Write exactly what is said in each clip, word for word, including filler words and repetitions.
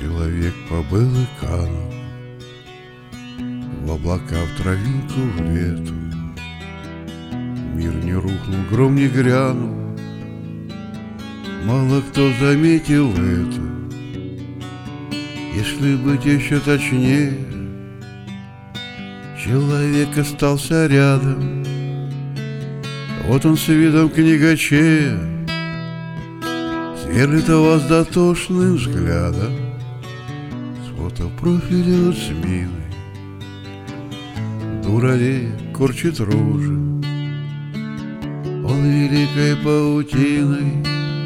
Человек побыл и канул в облака, в травинку, в лету. Мир не рухнул, гром не грянул, мало кто заметил это. Если быть еще точнее, человек остался рядом. Вот он с видом книгачея сверлит вас дотошным взглядом с фотопрофиля от Смилы. Дуралей корчит рожи, он великой паутиной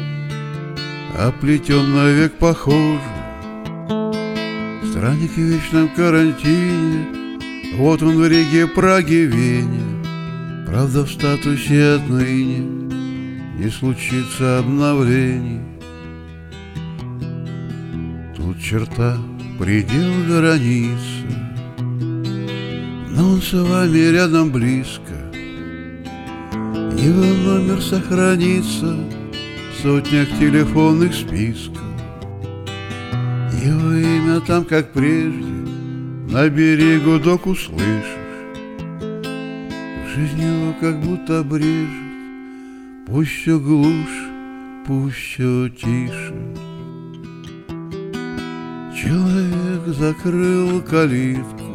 оплетен навек похожий. Странник в вечном карантине, вот он в Риге, Праге, Вене. Правда, в статусе отныне не случится обновлений. Тут черта, предел, границы, но он с вами рядом близко. Его номер сохранится в сотнях телефонных списков. Его имя там, как прежде, на берегу док услышишь. Жизнь его как будто брежет, пусть все глушь, пусть все тише. Человек закрыл калитку,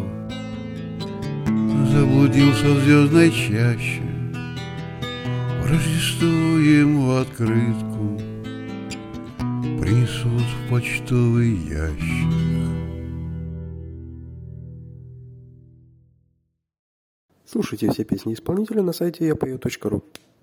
заблудился в звездной чаще. В Рождество ему открытку принесут в почтовый ящик. Слушайте все песни исполнителя на сайте я пою точка ру.